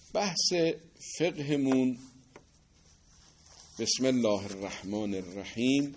بحث فقهمون، بسم الله الرحمن الرحیم.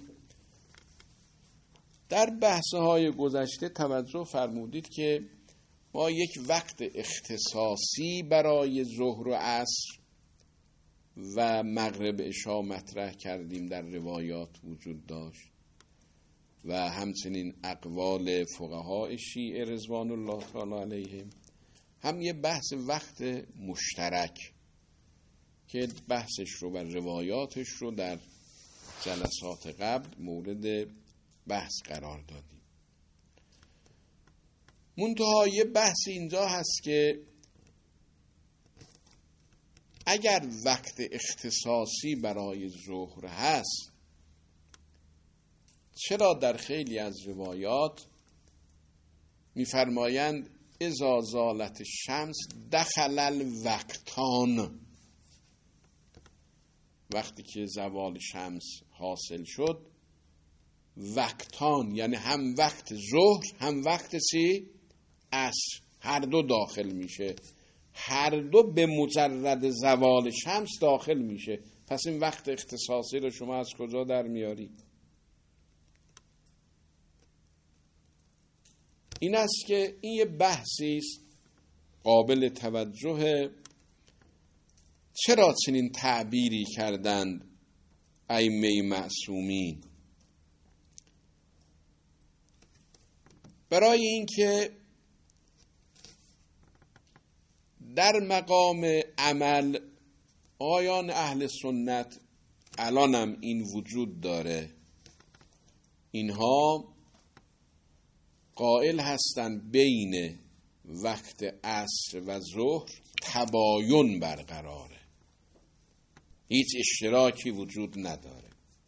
در بحث‌های گذشته توجه فرمودید که ما یک وقت اختصاصی برای ظهر و عصر و مغرب عشا مطرح کردیم، در روایات وجود داشت و همچنین اقوال فقهای شیعه رضوان الله تعالی علیهم. هم یه بحث وقت مشترک که بحثش رو و روایاتش رو در جلسات قبل مورد بحث قرار دادیم. منتها یه بحث اینجا هست که اگر وقت اختصاصی برای ظهر هست، چرا در خیلی از روایات می‌فرمایند اذا زالت الشمس دخل الوقتان، وقتی که زوال شمس حاصل شد وقتان، یعنی هم وقت ظهر هم وقت عصر، هر دو داخل میشه، هر دو به مجرد زوال شمس داخل میشه. پس این وقت اختصاصی رو شما از کجا در میاری؟ این است که این یه بحثی است قابل توجه. چرا چنین تعبیری کردند ائمه معصومین؟ برای اینکه در مقام عمل آیان اهل سنت الانم این وجود داره، اینها قائل هستند بین وقت عصر و ظهر تباین برقراره، هیچ اشتراکی وجود نداره.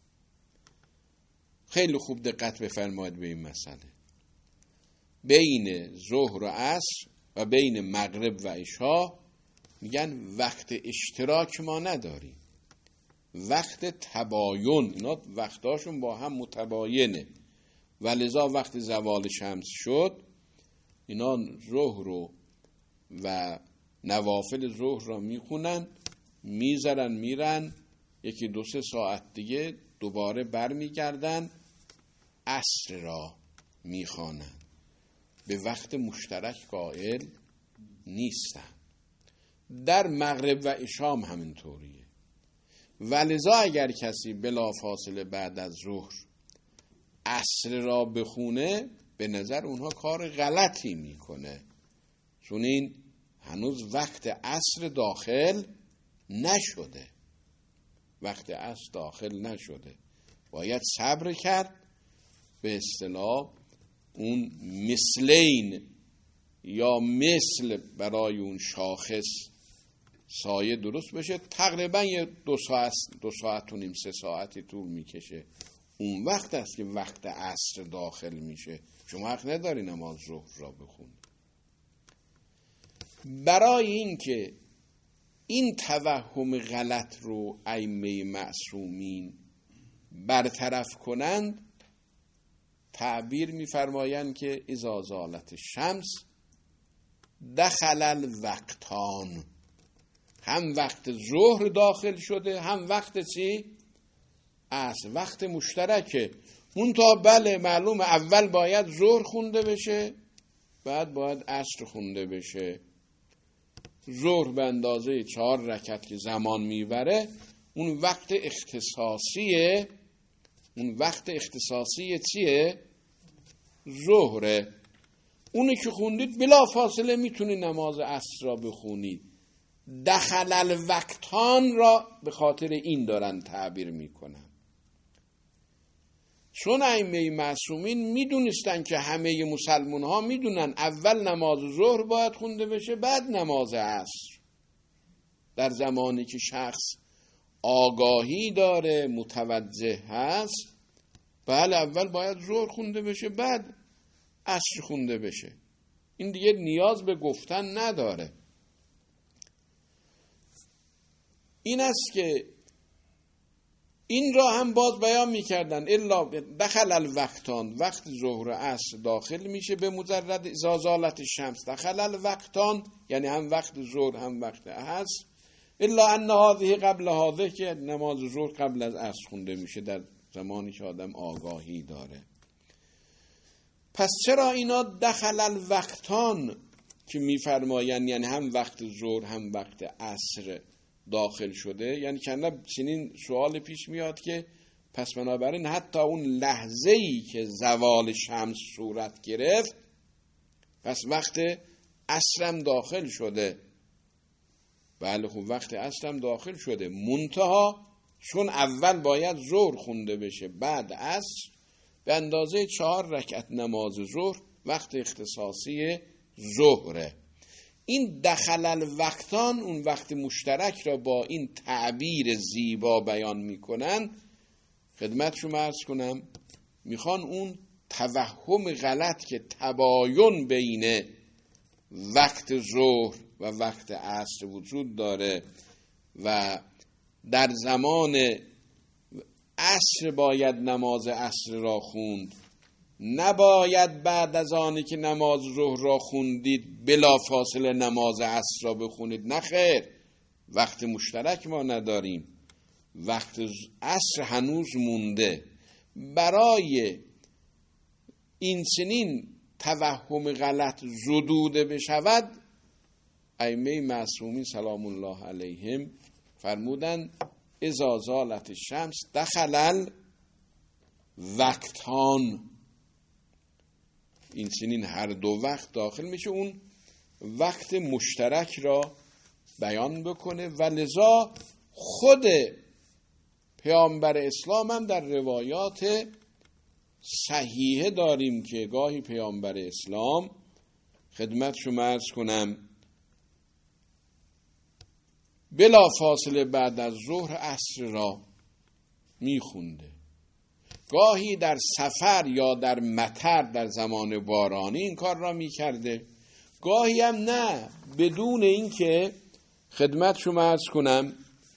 خیلی خوب دقت بفرمایید به این مسئله. بین ظهر و عصر و بین مغرب و عشا میگن وقت اشتراک ما نداریم، وقت تباین، اینا وقتاشون با هم متباینه و لذا وقت زوال شمس شد اینا ظهر و نوافل ظهر را میخونن، میذارن میرن، یکی 2-3 ساعت دیگه دوباره برمیگردن عصر را میخوانن، به وقت مشترک قائل نیستن. در مغرب و عشا همینطوریه و لذا اگر کسی بلا فاصله بعد از ظهر عصر را بخونه، به نظر اونها کار غلطی میکنه، چون این هنوز وقت عصر داخل نشده، وقت عصر داخل نشده، باید صبر کرد. به اصطلاح اون مثلین یا مثل برای اون شاخص سایه درست بشه، تقریبا یه 2 ساعت و نیم 3 ساعتی طول میکشه. اون وقت است که وقت عصر داخل میشه، شما حق نداری نماز ظهر را بخونید. برای اینکه این توهم غلط رو ائمه معصومین برطرف کنند، تعبیر می‌فرمایند که اذا زالت الشمس دخل الوقتان، هم وقت ظهر داخل شده هم وقت عصر، وقت مشترکه. منتها بله معلوم اول باید ظهر خونده بشه، بعد باید عصر خونده بشه. ظهر به اندازه 4 رکعت که زمان میبره، اون وقت اختصاصیه. اون وقت اختصاصی چیه؟ ظهره. اونی که خوندید بلا فاصله میتونی نماز عصر را بخونید. دخل الوقتان را به خاطر این دارن تعبیر میکنن، چون ائمه معصومین میدونستن که همه مسلمان ها میدونن اول نماز ظهر باید خونده بشه بعد نماز عصر. در زمانی که شخص آگاهی داره، متوجه هست، بله اول باید ظهر خونده بشه بعد عصر خونده بشه، این دیگه نیاز به گفتن نداره. این است که این را هم باز بیان میکردن الا دخل الوقتان، وقت ظهر عصر داخل میشه به مجرد اذا زالت الشمس دخل الوقتان، یعنی هم وقت ظهر هم وقت عصر، الا ان هذه قبل هذه، که نماز ظهر قبل از عصر خونده میشه در زمانی که آدم آگاهی داره. پس چرا اینا دخل الوقتان که میفرمایند یعنی هم وقت ظهر هم وقت عصر داخل شده، یعنی کنده چنین سوال پیش میاد که پس بنابراین حتی اون لحظه‌ای که زوال شمس صورت گرفت پس وقت عصرم داخل شده. بله خب وقت عصرم داخل شده، منتها چون اول باید ظهر خونده بشه بعد عصر، به اندازه 4 رکعت نماز ظهر وقت اختصاصی ظهره. این دخل الوقتان اون وقت مشترک را با این تعبیر زیبا بیان میکنن. خدمت شما عرض کنم میخوان اون توهم غلط که تباین بین وقت ظهر و وقت عصر وجود داره و در زمان عصر باید نماز عصر را خوند، نباید بعد از آنی که نماز ظهر را خوندید بلا فاصله نماز عصر را بخونید. نه خیر، وقت مشترک ما نداریم، وقت عصر هنوز مونده. برای این چنین توهم غلط زدوده بشود، ائمه معصومین سلام الله علیهم فرمودن اذا زالت الشمس دخل الوقتان، این چنین هر دو وقت داخل میشه، اون وقت مشترک را بیان بکنه. و لذا خود پیامبر اسلام هم در روایات صحیحه داریم که گاهی پیامبر اسلام خدمت شما عرض کنم بلا فاصله بعد از ظهر عصر را میخونده، گاهی در سفر یا در مطر در زمان بارانی این کار را میکرده، گاهی هم نه، بدون اینکه خدمت شما عرض کنم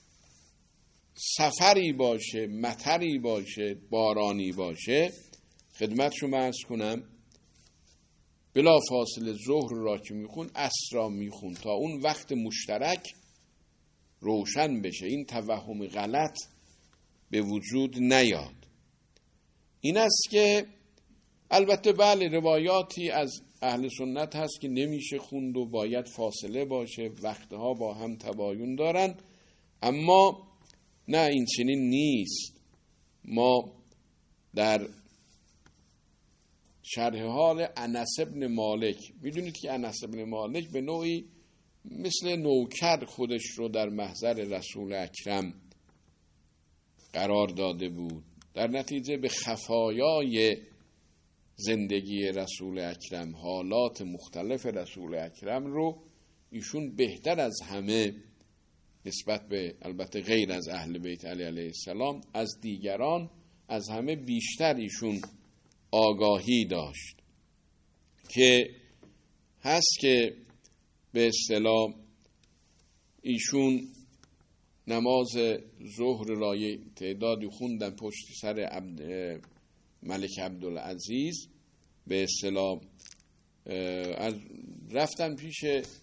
سفری باشه، مطری باشه، بارانی باشه، خدمت شما عرض کنم بلا فاصله ظهر را که میخون عصر را میخون تا اون وقت مشترک روشن بشه، این توهم غلط به وجود نیاد. این است که البته بله روایاتی از اهل سنت هست که نمیشه خوند و باید فاصله باشه، وقتها با هم تباین دارن، اما نه این چنین نیست. ما در شرح حال انس بن مالک میدونید که انس بن مالک به نوعی مثل نوکر خودش رو در محضر رسول اکرم قرار داده بود، در نتیجه به خفایای زندگی رسول اکرم، حالات مختلف رسول اکرم رو ایشون بهتر از همه نسبت به البته غیر از اهل بیت علی علیه السلام از دیگران از همه بیشتر ایشون آگاهی داشت، که هست که به اصطلاح ایشون نماز ظهر را تعدادی خوندن پشت سر ملک عبدالعزیز، به اصطلاح رفتن پیش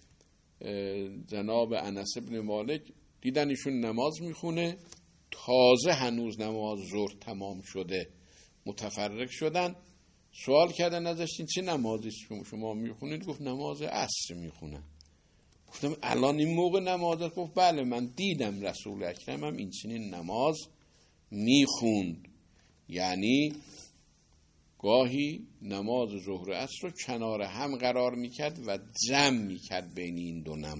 جناب انس بن مالک، دیدن ایشون نماز میخونه، تازه هنوز نماز ظهر تمام شده، متفرق شدن، سوال کردن ازش این چه نمازی شما میخونید؟ گفت نماز عصر میخونم. گفتم الان این موقع نمازه؟ گفت بله من دیدم رسول اکرم هم این چنین نماز میخوند، یعنی گاهی نماز ظهر عصر رو کنار هم قرار میکرد و جمع میکرد بین این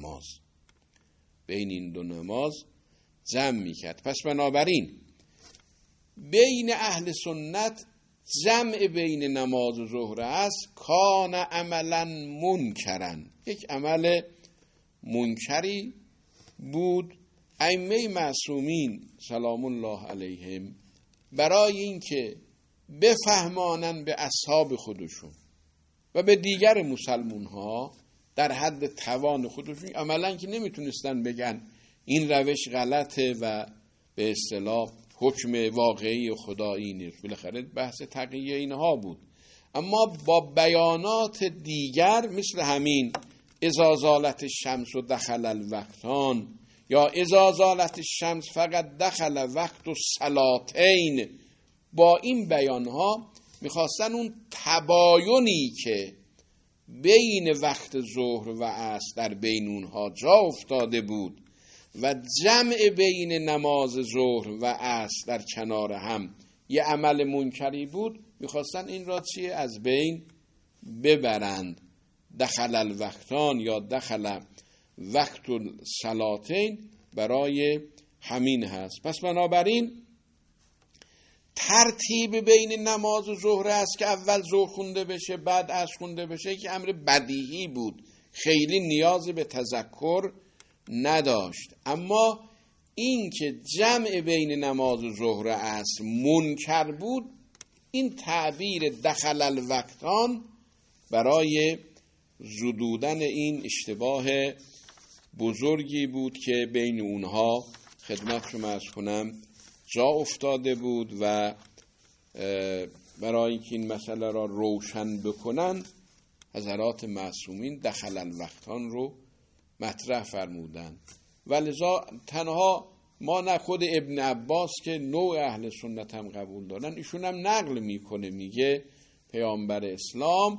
دو نماز جمع میکرد. پس بنابراین بین اهل سنت جمع بین نماز ظهر عصر کان عملا منکرن، یک عمل منکری بود. ائمه معصومین سلام الله علیهم برای اینکه بفهمانن به اصحاب خودشون و به دیگر مسلمون ها در حد توان خودشون، عملا که نمیتونستن بگن این روش غلطه و به اصطلاح حکم واقعی خدایی نیست، بالاخره بحث تقیه اینها بود. اما با بیانات دیگر مثل همین اذا زالت الشمس و دخل الوقتان، یا اذا زالت الشمس فقط دخل وقت الصلاتین، با این بیانها میخواستن اون تباینی که بین وقت ظهر و عصر در بین اونها جا افتاده بود و جمع بین نماز ظهر و عصر در کنار هم یه عمل منکری بود، میخواستن این را چیه؟ از بین ببرند. دخل الوقتان یا دخل وقت الصلاتین برای همین هست. پس بنابراین ترتیب بین نماز و ظهر است که اول ظهر خونده بشه بعد عصر خونده بشه که امر بدیهی بود، خیلی نیاز به تذکر نداشت. اما این که جمع بین نماز و ظهر و عصر منکر بود، این تعبیر دخل الوقتان برای زدودن این اشتباه بزرگی بود که بین اونها خدمت شما عرض کنم جا افتاده بود و برای اینکه این مسئله را روشن بکنن حضرات معصومین دخل الوقتان رو مطرح فرمودن. ولذا تنها ما نه خود ابن عباس که نوع اهل سنت هم قبول دارن، ایشون هم نقل میکنه، میگه پیامبر اسلام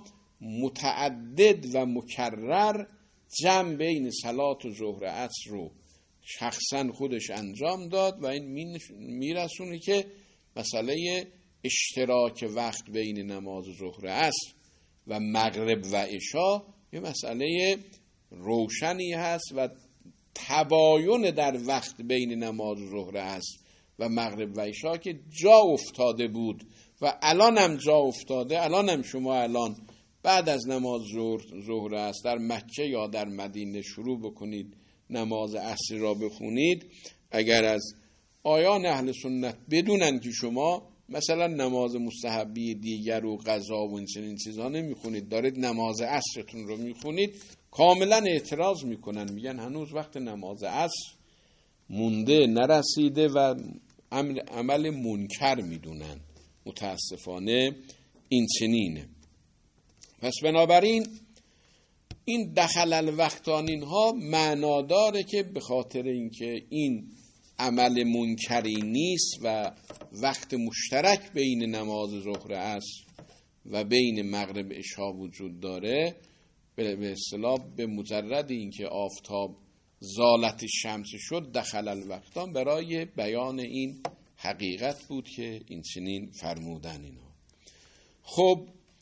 متعدد و مکرر جمع بین صلات و ظهر عصر رو شخصا خودش انجام داد و این میرسونه که مسئله اشتراک وقت بین نماز ظهر عصر و مغرب و عشا یه مسئله روشنی هست و تباین در وقت بین نماز ظهر عصر و مغرب و عشا که جا افتاده بود و الان هم جا افتاده. الان هم شما الان بعد از نماز ظهر عصر در مکه یا در مدینه شروع بکنید نماز عصر را بخونید، اگر از آیان اهل سنت بدونن که شما مثلا نماز مستحبی دیگر و قضا و این چیزا نمیخونید، دارید نماز عصرتون رو میخونید، کاملا اعتراض میکنن، میگن هنوز وقت نماز عصر مونده نرسیده و عمل منکر میدونن. متاسفانه این چنینه. پس بنابراین این دخل الوقتان اینها معنا داره که به خاطر اینکه این عمل منکری نیست و وقت مشترک بین نماز ظهر عصر و بین مغرب عشا وجود داره، به اصطلاح به مجرد اینکه آفتاب زالت شمس شد دخل الوقتان برای بیان این حقیقت بود که این چنین فرمودن اینا. خب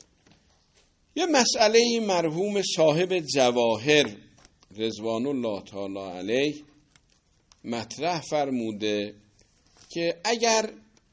یه مسئله مرحوم صاحب جواهر رضوان الله تعالی علیه مطرح فرموده که اگر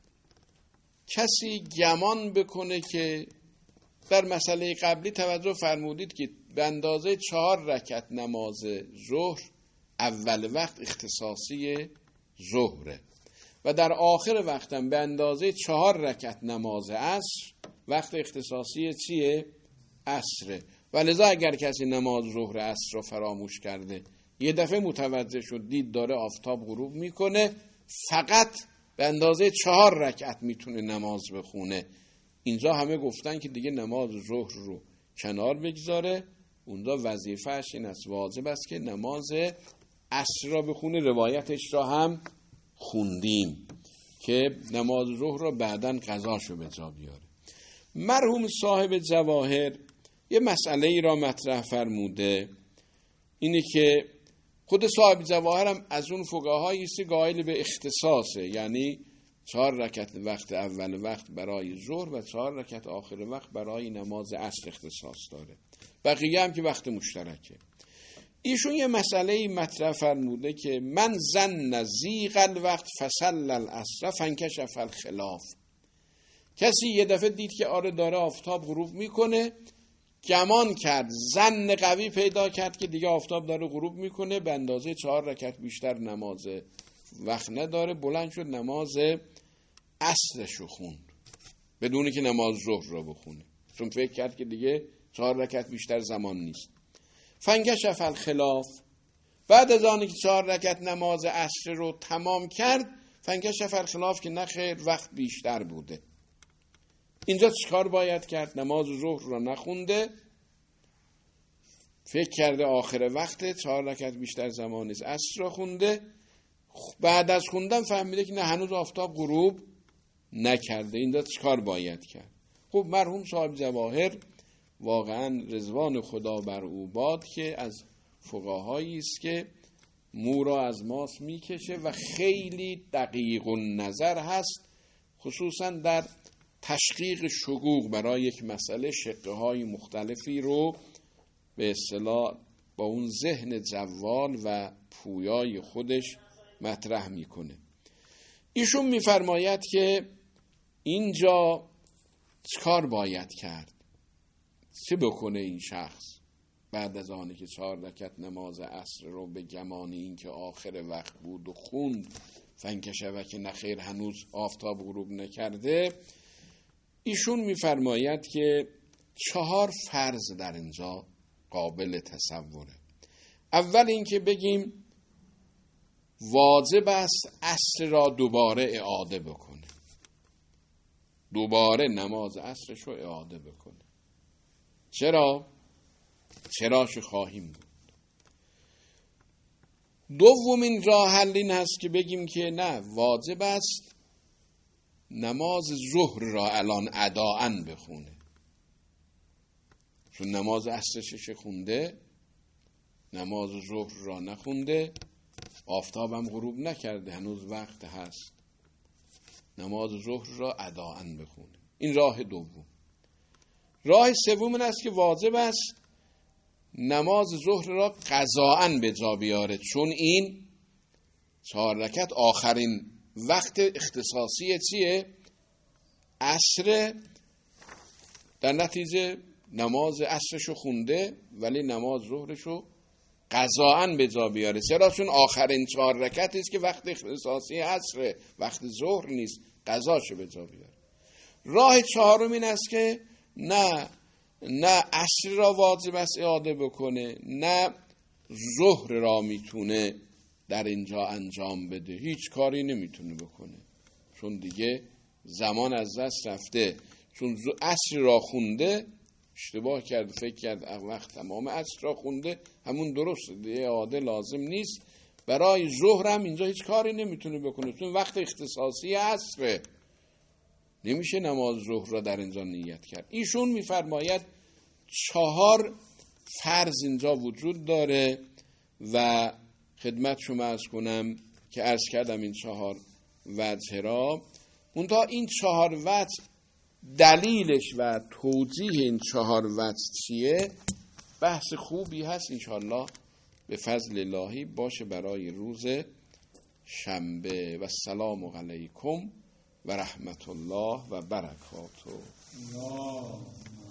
کسی گمان بکنه که در مسئله قبلی توجه فرمودید که به اندازه 4 رکعت نماز ظهر اول وقت اختصاصی ظهره و در آخر وقتم به اندازه 4 رکعت نماز عصر وقت اختصاصی چیه؟ عصره. ولذا اگر کسی نماز ظهر عصر رو فراموش کرده، یه دفعه متوجه شد دید داره آفتاب غروب میکنه، فقط به اندازه 4 رکعت میتونه نماز بخونه. اینجا همه گفتن که دیگه نماز ظهر رو کنار بگذاره، اونجا وظیفه‌اش این است، واجب است که نماز عصر را بخونه. روایتش را هم خوندیم که نماز ظهر را بعداً قضاشو به جا بیاره. مرحوم صاحب جواهر یه مسئله ای را مطرح فرموده، اینه که خود صاحب جواهر هم از اون فقهایی است قائل به اختصاصه، یعنی 4 رکعت وقت اول وقت برای ظهر و 4 رکعت آخر وقت برای نماز عصر اختصاص داره، بقیه هم که وقت مشترکه. ایشون یه مسئله مطرح فرموده که من ظن ضیق الوقت فصل العصر فانکشف الخلاف. کسی یه دفعه دید که آره داره آفتاب غروب میکنه، گمان کرد، ظن قوی پیدا کرد که دیگه آفتاب داره غروب میکنه، به اندازه 4 رکعت بیشتر نماز وقت نداره، بلند شد نماز عصرشو خوند بدون که نماز ظهر رو بخونه، چون فکر کرد که دیگه 4 رکعت بیشتر زمان نیست. فانکشف الخلاف، بعد از آنی که 4 رکعت نماز عصر رو تمام کرد فانکشف الخلاف که نه خیر وقت بیشتر بوده. اینجا چیکار باید کرد؟ نماز ظهر را نخونده، فکر کرده آخر وقته، 4 رکعت بیشتر زمان نیست، عصر را خونده. بعد از خوندن فهمیده که نه هنوز آفتاب غروب نکرده. اینجا چیکار باید کرد؟ خب مرحوم صاحب جواهر واقعا رضوان خدا بر او باد که از فقهایی است که مو را از ماس میکشه و خیلی دقیق النظر هست، خصوصا در تشقیق شقوق برای یک مسئله شقه های مختلفی رو به اصطلاح با اون ذهن جوال و پویای خودش مطرح میکنه. ایشون میفرماید که اینجا چکار باید کرد؟ چه بکنه این شخص بعد از آنی که 4 رکعت نماز عصر رو به گمان این که آخر وقت بود و خوند فانکشف که نخیر هنوز آفتاب غروب نکرده؟ ایشون میفرماید که 4 فرض در اینجا قابل تصوره. اول اینکه بگیم واجب است عصر را دوباره اعاده بکنه، دوباره نماز عصرش رو اعاده بکنه. چراش خواهیم بود. دومین راه حل این هست که بگیم که نه، واجب است نماز ظهر را الان اداءً بخونه، چون نماز عصرش خونده، نماز ظهر را نخونده، آفتابم غروب نکرده، هنوز وقت هست، نماز ظهر را اداءً بخونه. این راه دوم. راه سوم این است که واجب است نماز ظهر را قضاءً به جا بیاره، چون این 4 رکعت آخرین وقت اختصاصی چیه؟ عصر. در نتیجه نماز عصرشو خونده ولی نماز ظهرشو قضاءً به جا بیاره. چرا؟ چون آخرین 4 رکعتی است که وقت اختصاصی عصر، وقت ظهر نیست، قضاشو به جا بیاره. راه چهارم این است که نه عصر را واجب است اعاده بکنه، نه ظهر را میتونه در اینجا انجام بده، هیچ کاری نمیتونه بکنه، چون دیگه زمان از دست رفته. چون عصر را خونده، اشتباه کرد، فکر کرد وقت تمام عصر را خونده، همون درسته، دیگه اعاده لازم نیست. برای ظهر هم اینجا هیچ کاری نمیتونه بکنه، چون وقت اختصاصی عصره، نمیشه نماز ظهر را در اینجا نیت کرد. ایشون میفرماید 4 فرض اینجا وجود داره و خدمت شما عرض کنم که عرض کردم این 4 وجه را. منتها این 4 وجه دلیلش و توجیه این 4 وجه چیه؟ بحث خوبی هست، انشاءالله به فضل الهی باشه برای روز شنبه. و السلام علیکم و رحمت الله و برکاته.